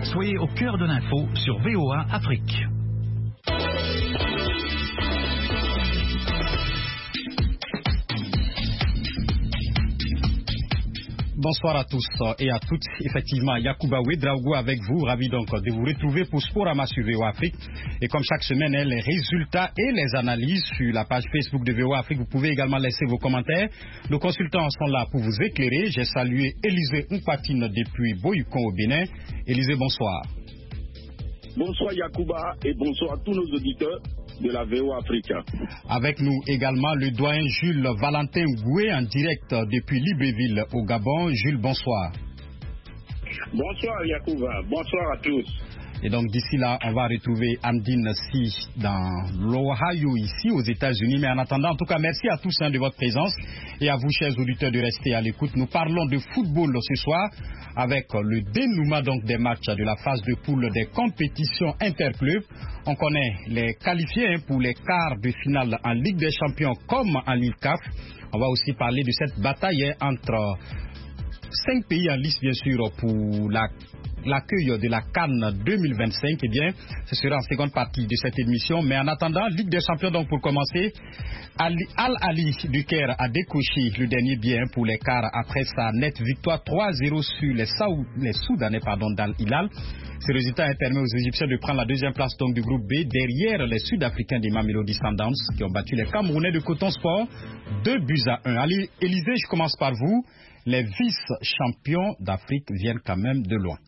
Soyez au cœur de l'info sur VOA Afrique. Bonsoir à tous et à toutes. Effectivement, Yacouba Ouedraogo avec vous. Ravi donc de vous retrouver pour Sporama sur VOA Afrique. Et comme chaque semaine, les résultats et les analyses sur la page Facebook de VOA Afrique. Vous pouvez également laisser vos commentaires. Nos consultants sont là pour vous éclairer. J'ai salué Élisée Mpatine depuis Boyukon au Bénin. Élisée, bonsoir. Bonsoir Yacouba et bonsoir à tous nos auditeurs de la VOA Afrique. Avec nous également le doyen Jules Valentin Goué en direct depuis Libreville au Gabon. Jules, bonsoir. Bonsoir Yacouba, bonsoir à tous. Et donc d'ici là, on va retrouver Amdine Si dans l'Ohio ici aux États-Unis. Mais en attendant, en tout cas, merci à tous de votre présence et à vous, chers auditeurs, de rester à l'écoute. Nous parlons de football ce soir avec le dénouement donc des matchs de la phase de poule des compétitions interclubs. On connaît les qualifiés pour les quarts de finale en Ligue des Champions comme en Ligue CAF. On va aussi parler de cette bataille entre 5 pays en lice, bien sûr, pour l'accueil de la CAN 2025. Eh bien, ce sera en seconde partie de cette émission. Mais en attendant, Ligue des Champions, donc pour commencer, Al-Ali du Caire a décroché le dernier bien pour les quarts après sa nette victoire 3-0 sur les Soudanais d'Al-Hilal. Ce résultat a permis aux Égyptiens de prendre la deuxième place donc, du groupe B derrière les Sud-Africains des Mamelodi Sundowns qui ont battu les Camerounais de Coton Sport 2-1. Allez, Élisée, je commence par vous. Les vice-champions d'Afrique viennent quand même de loin.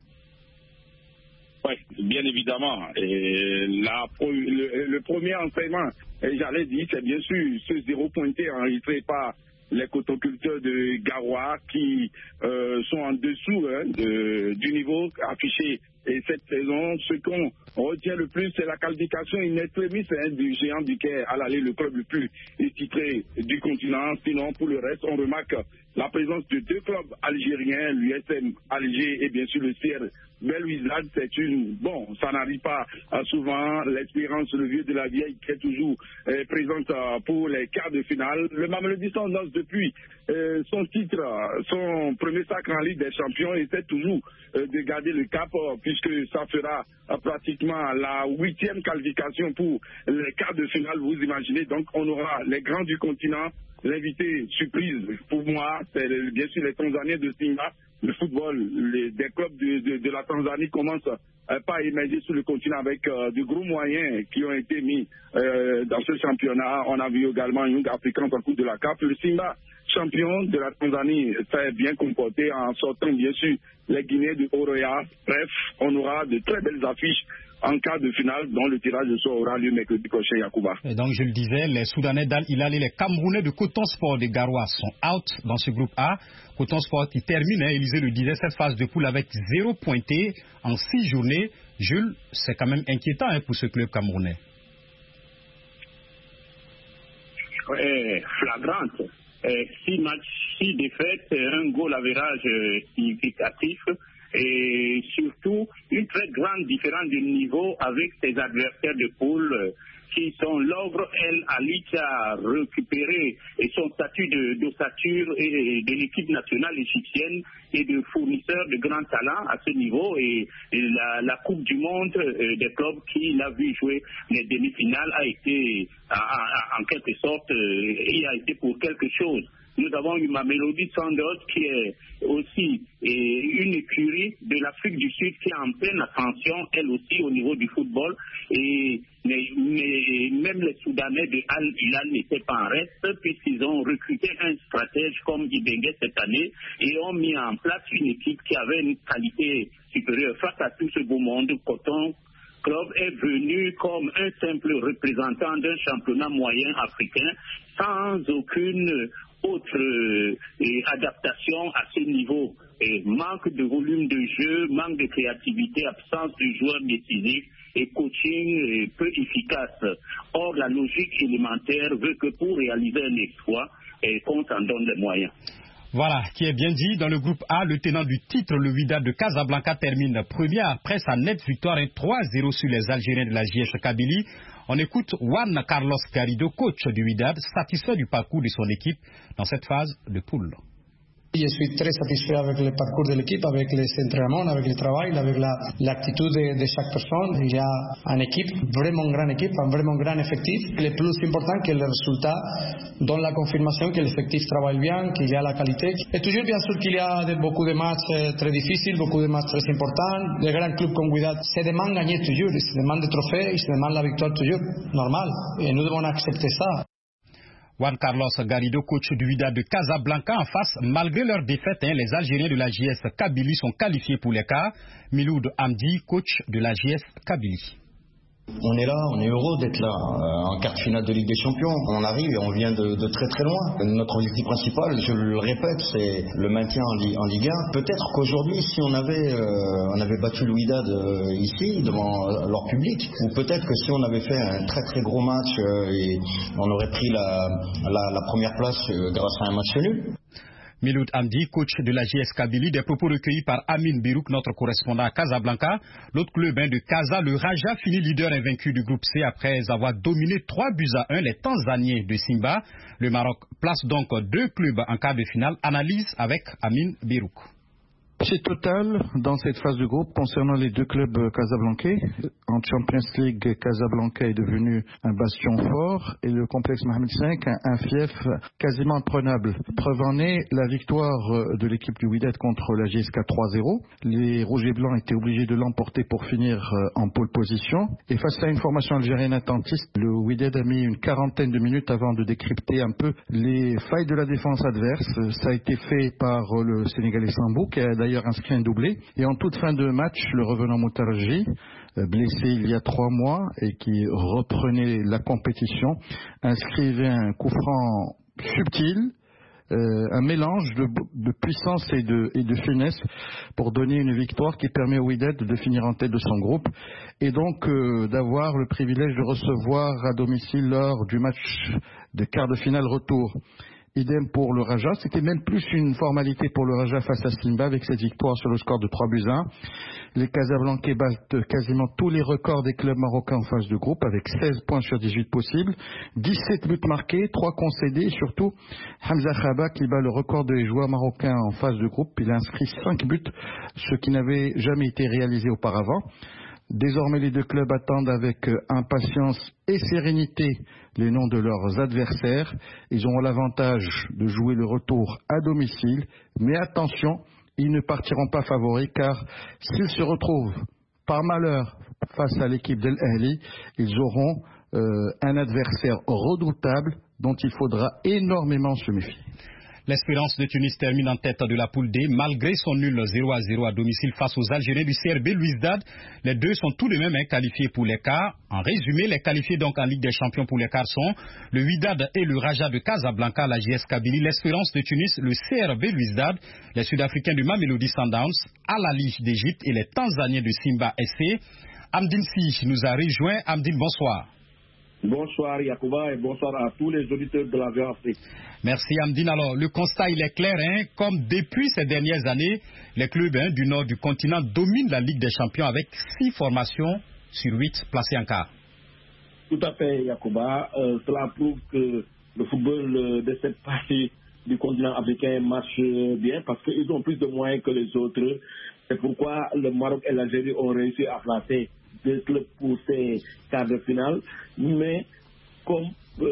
Oui, bien évidemment. Et le premier enseignement, j'allais dire, c'est bien sûr ce 0 pointé enregistré par les cotoculteurs de Garoua qui sont en dessous du niveau affiché. Et cette saison, ce qu'on retient le plus, c'est la qualification in extremis du géant du Caire, Al-Ali, le club le plus titré du continent. Sinon, pour le reste, on remarque la présence de 2 clubs algériens, l'USM Alger et bien sûr le CR Belouizdad. C'est bon, ça n'arrive pas souvent. L'espérance, le vieux de la vieille qui est toujours présente pour les quarts de finale. Le Mamelodi Sundowns, depuis son titre, son premier sacre en Ligue des Champions, essaie toujours de garder le cap puisque ça fera pratiquement la 8e qualification pour les quarts de finale, vous imaginez. Donc on aura les grands du continent. L'invité surprise pour moi, c'est bien sûr les Tanzaniens de Simba. Le football, des clubs de la Tanzanie commencent pas émerger sur le continent avec de gros moyens qui ont été mis dans ce championnat. On a vu également Young African en coup de la CAF. Le Simba, champion de la Tanzanie, s'est bien comporté en sortant bien sûr les Guinéens de Oroya. Bref, on aura de très belles affiches en quart de finale, dont le tirage de sort aura lieu mercredi prochain, Yacouba. Et donc, je le disais, les Soudanais d'Al-Hilal et les Camerounais de Coton Sport de Garoua sont out dans ce groupe A. Coton Sport qui termine, Élisée le disait, cette phase de poule avec 0 pointé en 6 journées. Jules, c'est quand même inquiétant pour ce club camerounais. Flagrante. 6 matchs, 6 défaites, un goal average significatif. Et surtout une très grande différence de niveau avec ses adversaires de poule qui sont l'Ogre El Ali qui a récupéré son statut d'ossature et de l'équipe nationale égyptienne et de fournisseur de grands talents à ce niveau et la Coupe du Monde des clubs qui l'a vu jouer les demi-finales a été en quelque sorte il a été pour quelque chose. Nous avons eu Mamelodi Sundowns qui est aussi une écurie de l'Afrique du Sud qui est en pleine ascension, elle aussi au niveau du football. Mais même les Soudanais de Al-Hilal n'étaient pas en reste puisqu'ils ont recruté un stratège comme Ibengue cette année et ont mis en place une équipe qui avait une qualité supérieure. Face à tout ce beau monde, Coton Club est venu comme un simple représentant d'un championnat moyen africain sans aucune autre adaptation à ce niveau. Manque de volume de jeu, manque de créativité, absence de joueurs décisifs et coaching peu efficace. Or, la logique élémentaire veut que pour réaliser un exploit, qu'on s'en donne les moyens. Voilà, qui est bien dit. Dans le groupe A, le tenant du titre, le Wydad de Casablanca, termine premier après sa nette victoire 3-0 sur les Algériens de la JS Kabylie. On écoute Juan Carlos Garrido, coach du Wydad, satisfait du parcours de son équipe dans cette phase de poule. Je suis très satisfait avec le parcours de l'équipe, avec les entraînements, avec le travail, avec l'attitude de chaque personne. Il y a une équipe, vraiment grande équipe, un vraiment grand effectif. Le plus important que le résultat donne la confirmation que l'effectif travaille bien, qu'il y a la qualité. Et toujours bien sûr qu'il y a beaucoup de matchs très difficiles, beaucoup de matchs très importants. Les grands clubs comme Wydad se demandent gagner toujours, ils se demandent des trophées, ils se demandent la victoire toujours, normal. Et nous devons accepter ça. Juan Carlos Garrido, coach du Wydad de Casablanca, en face, malgré leur défaite, les Algériens de la JS Kabylie sont qualifiés pour les quarts. Miloud Hamdi, coach de la JS Kabylie. On est là, on est heureux d'être là, en quart de finale de Ligue des Champions. On arrive et on vient de très très loin. Notre objectif principal, je le répète, c'est le maintien en Ligue 1. Peut-être qu'aujourd'hui, si on avait battu le Wydad ici, devant leur public, ou peut-être que si on avait fait un très très gros match, et on aurait pris la première place grâce à un match nul. Miloud Hamdi, coach de la JS Kabylie, des propos recueillis par Amin Birouk, notre correspondant à Casablanca. L'autre club de Casa, le Raja, finit leader invaincu du groupe C après avoir dominé 3-1 les Tanzaniens de Simba. Le Maroc place donc 2 clubs en quart de finale. Analyse avec Amin Birouk. C'est total dans cette phase de groupe concernant les 2 clubs casablancais. En Champions League, Casablanca est devenu un bastion fort et le complexe Mohamed V un fief quasiment imprenable. Preuve en est la victoire de l'équipe du Wydad contre la GSK 3-0. Les rouges et blancs étaient obligés de l'emporter pour finir en pole position. Et face à une formation algérienne attentiste, le Wydad a mis une quarantaine de minutes avant de décrypter un peu les failles de la défense adverse. Ça a été fait par le Sénégalais Sambou qui a d'ailleurs inscrit un doublé. Et en toute fin de match, le revenant Moutarji, blessé il y a 3 mois et qui reprenait la compétition, inscrivait un coup franc subtil, un mélange de puissance et de finesse pour donner une victoire qui permet au Wydad de finir en tête de son groupe et donc d'avoir le privilège de recevoir à domicile lors du match de quart de finale retour. Idem pour le Raja, c'était même plus une formalité pour le Raja face à Simba avec cette victoire sur le score de 3-1. Les Casablancais battent quasiment tous les records des clubs marocains en phase de groupe avec 16 points sur 18 possibles, 17 buts marqués, 3 concédés et surtout Hamza Khaba qui bat le record des joueurs marocains en phase de groupe. Il a inscrit 5 buts, ce qui n'avait jamais été réalisé auparavant. Désormais, les 2 clubs attendent avec impatience et sérénité les noms de leurs adversaires. Ils auront l'avantage de jouer le retour à domicile. Mais attention, ils ne partiront pas favoris car s'ils se retrouvent par malheur face à l'équipe d'El Ahly, ils auront un adversaire redoutable dont il faudra énormément se méfier. L'Espérance de Tunis termine en tête de la poule D malgré son nul 0-0 à domicile face aux Algériens du CRB Louizdad. Les 2 sont tous de même qualifiés pour les quarts. En résumé, les qualifiés donc en Ligue des Champions pour les quarts sont le Wydad et le Raja de Casablanca, la JS Kabylie, l'Espérance de Tunis, le CRB Louizdad, les Sud-Africains du Mamelodi Sundowns, Al Ahly d'Égypte et les Tanzaniens de Simba SC. Amdine Si nous a rejoint. Amdine, bonsoir. Bonsoir Yacouba et bonsoir à tous les auditeurs de la VOA Afrique. Merci Amdine. Alors le constat il est clair, comme depuis ces dernières années, les clubs du nord du continent dominent la Ligue des Champions avec 6 formations sur 8 placées en quart. Tout à fait Yacouba. Cela prouve que le football de cette partie du continent africain marche bien parce qu'ils ont plus de moyens que les autres. C'est pourquoi le Maroc et l'Algérie ont réussi à placer 2 clubs pour ces quarts de finale. Mais comme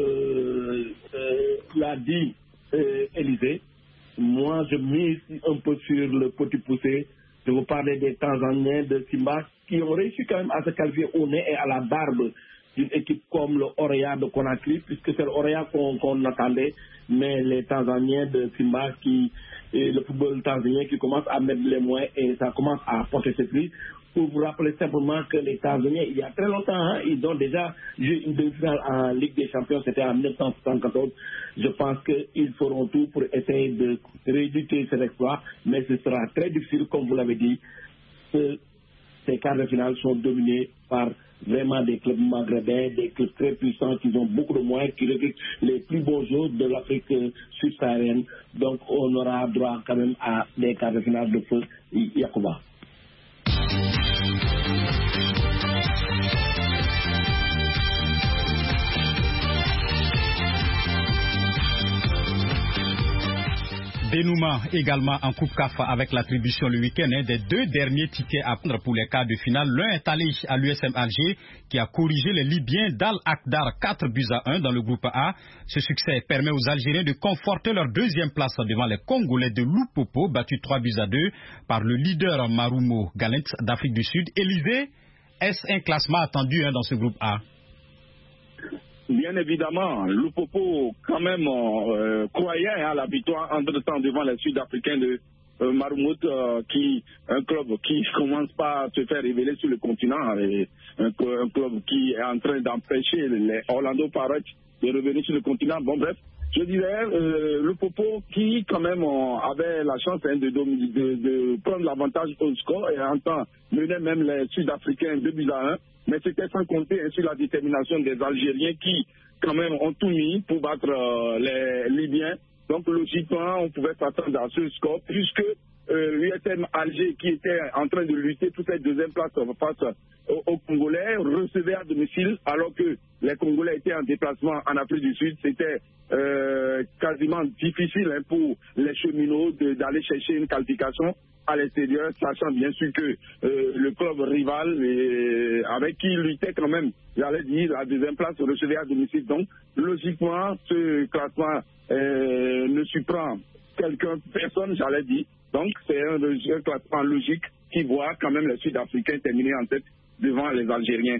l'a dit Élisée, moi je mise un peu sur le petit poussé. Je vous parlais des Tanzaniens de Simba qui ont réussi quand même à se qualifier au nez et à la barbe d'une équipe comme le Orea de Conakry, puisque c'est le Orea qu'on attendait, mais les Tanzaniens de Simba et le football tanzanien qui commence à mettre les moyens et ça commence à porter ses fruits. Pour vous rappeler simplement que les Tanzaniens, il y a très longtemps, ils ont déjà joué une demi-finale en Ligue des Champions, c'était en 1974. Je pense qu'ils feront tout pour essayer de rééditer cet exploit, mais ce sera très difficile, comme vous l'avez dit. Ces quarts de finale sont dominés par vraiment des clubs maghrébins, des clubs très puissants qui ont beaucoup de moyens, qui recrutent les plus beaux joueurs de l'Afrique subsaharienne. Donc on aura droit quand même à des quarts de finale de feu Yacouba. Dénouement également en Coupe CAF avec l'attribution le week-end des 2 derniers tickets à prendre pour les quarts de finale. L'un est allé à l'USM Alger qui a corrigé les Libyens d'Al-Akdar 4-1 dans le groupe A. Ce succès permet aux Algériens de conforter leur 2e place devant les Congolais de Loupopo, battus 3-2 par le leader Marumo Galent d'Afrique du Sud. Élisée, est-ce un classement attendu dans ce groupe A? Bien évidemment, Loupopo quand même croyait à la victoire entre-temps devant les Sud-Africains de Marmouth, un club qui commence pas à se faire révéler sur le continent, et un club qui est en train d'empêcher les Orlando Pirates de revenir sur le continent. Bon bref, je dirais Loupopo qui quand même avait la chance de prendre l'avantage au score et en temps menait même les Sud-Africains 2-1. Mais c'était sans compter sur la détermination des Algériens qui, quand même, ont tout mis pour battre les Libyens. Donc, logiquement, on pouvait s'attendre à ce score, puisque l'USM Alger, qui était en train de lutter pour cette 2e place face aux Congolais, recevait à domicile, alors que les Congolais étaient en déplacement en Afrique du Sud. C'était quasiment difficile pour les cheminots d'aller chercher une qualification à l'extérieur, sachant bien sûr que le club rival avec qui il luttait quand même, j'allais dire, la 2e place recevait à domicile. Donc, logiquement, ce classement ne surprend personne, j'allais dire. Donc, c'est un classement logique qui voit quand même les Sud-Africains terminer en tête devant les Algériens.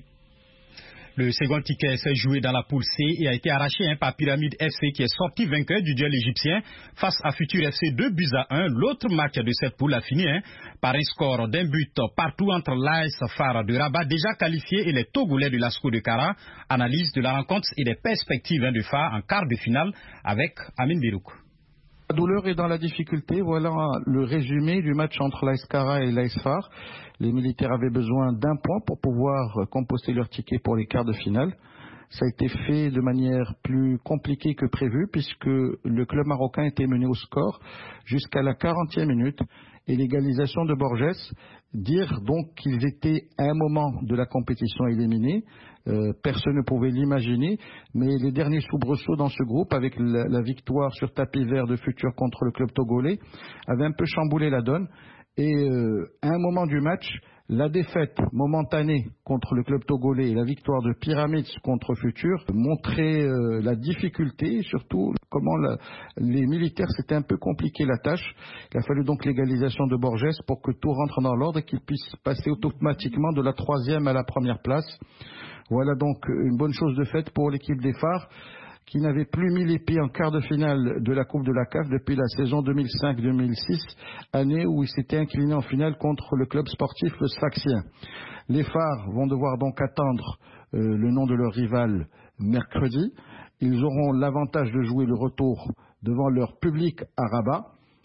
Le second ticket s'est joué dans la poule C et a été arraché par Pyramide FC qui est sorti vainqueur du duel égyptien face à Futur FC 2-1. L'autre match de cette poule a fini par un score d'1 but partout entre l'AS FAR de Rabat déjà qualifié et les Togolais de l'ASCO de Kara. Analyse de la rencontre et des perspectives de FAR en quart de finale avec Amin Birouk. La douleur est dans la difficulté. Voilà le résumé du match entre l'AS Kara et l'AS FAR. Les militaires avaient besoin d'1 point pour pouvoir composter leur ticket pour les quarts de finale. Ça a été fait de manière plus compliquée que prévu puisque le club marocain était mené au score jusqu'à la 40e minute et l'égalisation de Borges. Dire donc qu'ils étaient à un moment de la compétition éliminés, personne ne pouvait l'imaginer, mais les derniers soubresauts dans ce groupe avec la victoire sur tapis vert de Futur contre le club togolais avaient un peu chamboulé la donne. Et à un moment du match, la défaite momentanée contre le club togolais et la victoire de Pyramids contre Futur montraient la difficulté et surtout comment les militaires s'étaient un peu compliqué la tâche. Il a fallu donc l'égalisation de Borges pour que tout rentre dans l'ordre et qu'ils puissent passer automatiquement de la 3e à la 1re place. Voilà donc une bonne chose de faite pour l'équipe des Phares qui n'avait plus mis les pieds en quart de finale de la Coupe de la CAF depuis la saison 2005-2006, année où ils s'étaient inclinés en finale contre le club sportif le Sfaxien. Les Phares vont devoir donc attendre le nom de leur rival mercredi. Ils auront l'avantage de jouer le retour devant leur public à Rabat.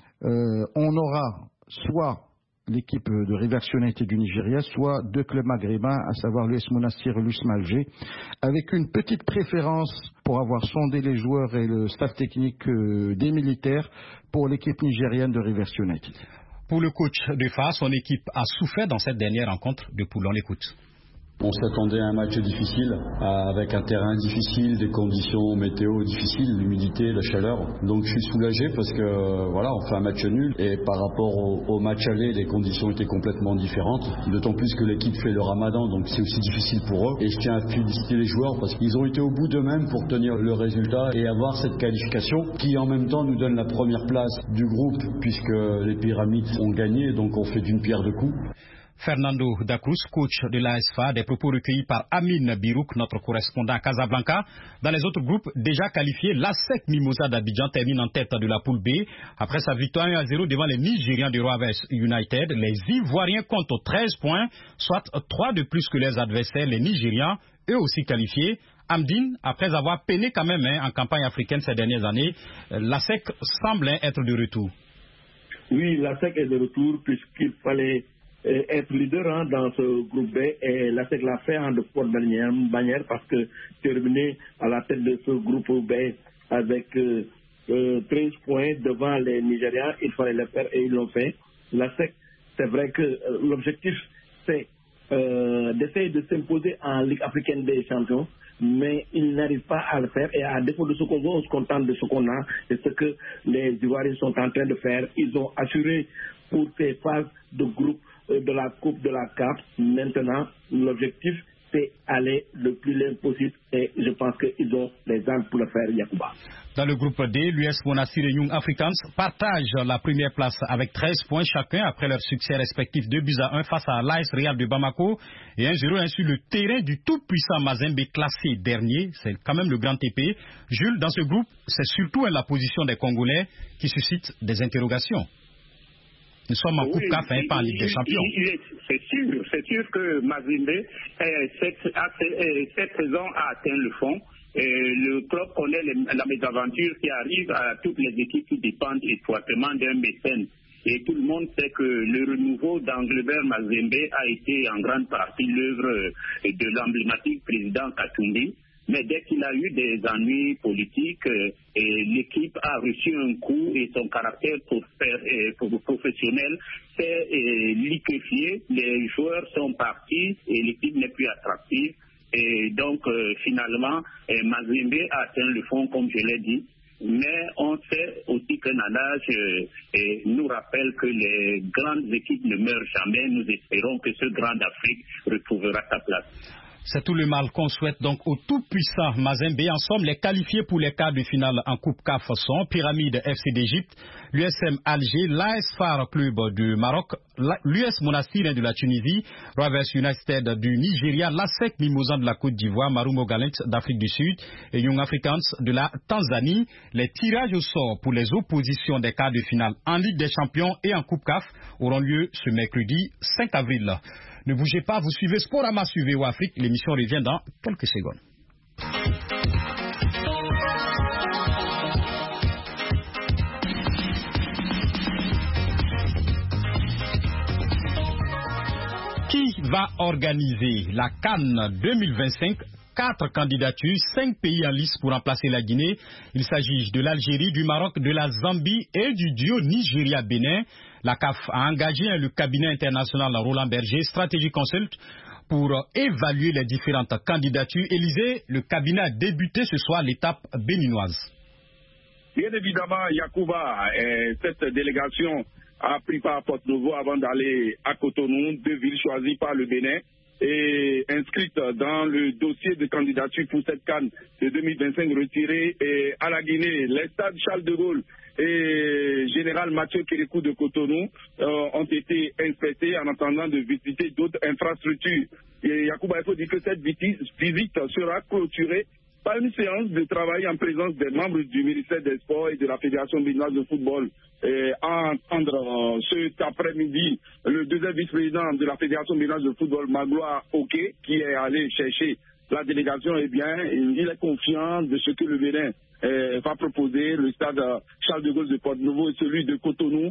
On aura soit l'équipe de Rivers United du Nigeria, soit 2 clubs maghrébins, à savoir l'US Monastir et l'USM Alger, avec une petite préférence pour avoir sondé les joueurs et le staff technique des militaires pour l'équipe nigérienne de Rivers United. Pour le coach de FAR, son équipe a souffert dans cette dernière rencontre de poule. On l'écoute. On s'attendait à un match difficile, avec un terrain difficile, des conditions météo difficiles, l'humidité, la chaleur. Donc je suis soulagé parce que voilà, on fait un match nul et par rapport au match aller, les conditions étaient complètement différentes. D'autant plus que l'équipe fait le ramadan, donc c'est aussi difficile pour eux. Et je tiens à féliciter les joueurs parce qu'ils ont été au bout d'eux-mêmes pour tenir le résultat et avoir cette qualification qui en même temps nous donne la 1re place du groupe puisque les Pyramides ont gagné, donc on fait d'une pierre deux coups. Fernando Dacruz, coach de l'AS FAR, des propos recueillis par Amin Birouk, notre correspondant à Casablanca. Dans les autres groupes déjà qualifiés, l'ASEC Mimosa d'Abidjan termine en tête de la poule B. Après sa victoire 1-0 devant les Nigérians de Rivers United, les Ivoiriens comptent 13 points, soit 3 de plus que leurs adversaires, les Nigérians, eux aussi qualifiés. Amdine, après avoir peiné quand même en campagne africaine ces dernières années, l'ASEC semble être de retour. Oui, l'ASEC est de retour puisqu'il fallait être leader dans ce groupe B et l'ASEC l'a fait de forte manière parce que terminer à la tête de ce groupe B avec 13 points devant les Nigérians, il fallait le faire et ils l'ont fait. L'ASEC, c'est vrai que l'objectif c'est d'essayer de s'imposer en Ligue africaine des champions, mais ils n'arrivent pas à le faire. Et à défaut de ce qu'on veut, on se contente de ce qu'on a. Et ce que les Ivoiriens sont en train de faire, ils ont assuré pour ces phases de groupe de la Coupe de la CAF. Maintenant, l'objectif, c'est aller le plus loin possible. Et je pense qu'ils ont les armes pour le faire, Yacouba. Dans le groupe D, l'US Monastir et Young Africans partagent la première place avec 13 points chacun après leur succès respectif 2-1 face à l'AS Real de Bamako et 1-0 sur le terrain du tout-puissant Mazembe classé dernier. C'est quand même le grand épée. Jules, dans ce groupe, c'est surtout la position des Congolais qui suscite des interrogations. Nous sommes en Coupe CAF, pas en Ligue des Champions. C'est sûr que Mazembe, cette saison, a atteint le fond. Le club connaît la mésaventure qui arrive à toutes les équipes qui dépendent étroitement d'un mécène. Et tout le monde sait que le renouveau d'Anglebert Mazembe a été en grande partie l'œuvre de l'emblématique président Katumbi. Mais dès qu'il a eu des ennuis politiques, l'équipe a reçu un coup et son caractère professionnel s'est liquéfié. Les joueurs sont partis et l'équipe n'est plus attractive. Et donc, finalement, Mazembe a atteint le fond, comme je l'ai dit. Mais on sait aussi qu'un adage nous rappelle que les grandes équipes ne meurent jamais. Nous espérons que ce Grand d'Afrique retrouvera sa place. C'est tout le mal qu'on souhaite donc au tout-puissant Mazembe. En somme, les qualifiés pour les quarts de finale en Coupe CAF sont Pyramide FC d'Égypte, l'USM Alger, l'AS FAR Club du Maroc, l'US Monastir de la Tunisie, Rovers United du Nigeria, l'ASEC Mimosas de la Côte d'Ivoire, Marumo Gallants d'Afrique du Sud et Young Africans de la Tanzanie. Les tirages au sort pour les oppositions des quarts de finale en Ligue des Champions et en Coupe CAF auront lieu ce mercredi 5 avril. Ne bougez pas, vous suivez Sporama sur VOA Afrique. L'émission revient dans quelques secondes. Qui va organiser la CAN 2025? 4 candidatures, 5 pays en lice pour remplacer la Guinée. Il s'agit de l'Algérie, du Maroc, de la Zambie et du duo Nigeria-Bénin. La CAF a engagé le cabinet international Roland Berger, Strategy Consult, pour évaluer les différentes candidatures. Élysée, le cabinet a débuté ce soir l'étape béninoise. Bien évidemment, Yacouba, cette délégation a pris part à Porto-Novo avant d'aller à Cotonou, 2 villes choisies par le Bénin et inscrite dans le dossier de candidature pour cette CAN de 2025 retirée à la Guinée. Les stades Charles de Gaulle et Général Mathieu Kérékou de Cotonou ont été inspectés en attendant de visiter d'autres infrastructures. Et Yacouba, il faut dire que cette visite sera clôturée par une séance de travail en présence des membres du ministère des Sports et de la Fédération béninoise de football. À entendre cet après-midi le deuxième vice-président de la Fédération béninoise de football, Magloire Oké, qui est allé chercher la délégation, eh bien, il est confiant de ce que le Bénin va proposer, le stade Charles de Gaulle de Porto-Novo et celui de Cotonou,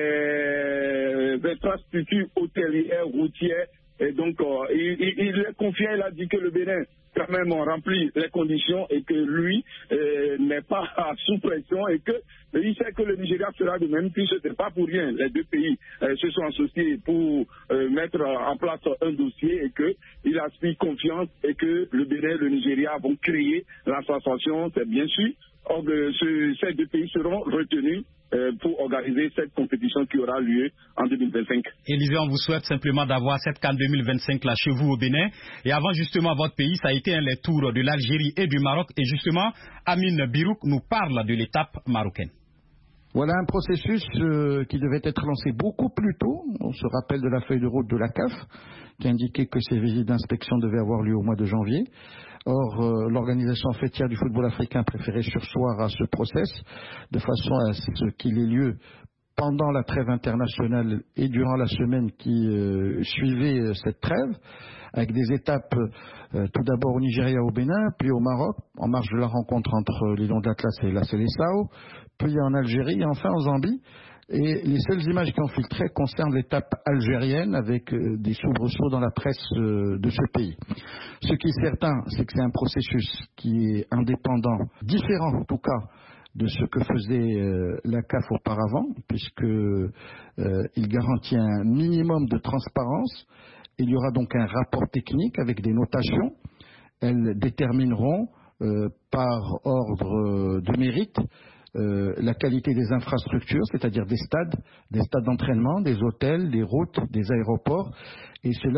les infrastructures hôtelières, routières. Et donc, il est confiant, il a dit que le Bénin, quand même, remplit les conditions et que lui n'est pas sous pression et que il sait que le Nigeria sera de même, puis ce n'est pas pour rien. Les deux pays se sont associés pour mettre en place un dossier et qu'il aspire confiance et que le Bénin et le Nigeria vont créer l'association, c'est bien sûr. Ces deux pays seront retenus pour organiser cette compétition qui aura lieu en 2025. Élisée, on vous souhaite simplement d'avoir cette CAN 2025 là chez vous au Bénin. Et avant justement votre pays, ça a été les tours de l'Algérie et du Maroc. Et justement, Amine Birouk nous parle de l'étape marocaine. Voilà un processus qui devait être lancé beaucoup plus tôt. On se rappelle de la feuille de route de la CAF qui indiquait que ces visites d'inspection devaient avoir lieu au mois de janvier. Or, l'organisation fêtière du football africain préférait surseoir à ce process de façon à ce qu'il ait lieu pendant la trêve internationale et durant la semaine qui suivait cette trêve, avec des étapes tout d'abord au Nigeria, au Bénin, puis au Maroc, en marge de la rencontre entre les Lions de l'Atlas et la Seleção, puis en Algérie et enfin en Zambie. Et les seules images qui ont filtré concernent l'étape algérienne avec des soubresauts dans la presse de ce pays. Ce qui est certain, c'est que c'est un processus qui est indépendant, différent en tout cas de ce que faisait la CAF auparavant, puisque il garantit un minimum de transparence Il y aura donc un rapport technique avec des notations. Elles détermineront par ordre de mérite la qualité des infrastructures, c'est-à-dire des stades d'entraînement, des hôtels, des routes, des aéroports. Et cela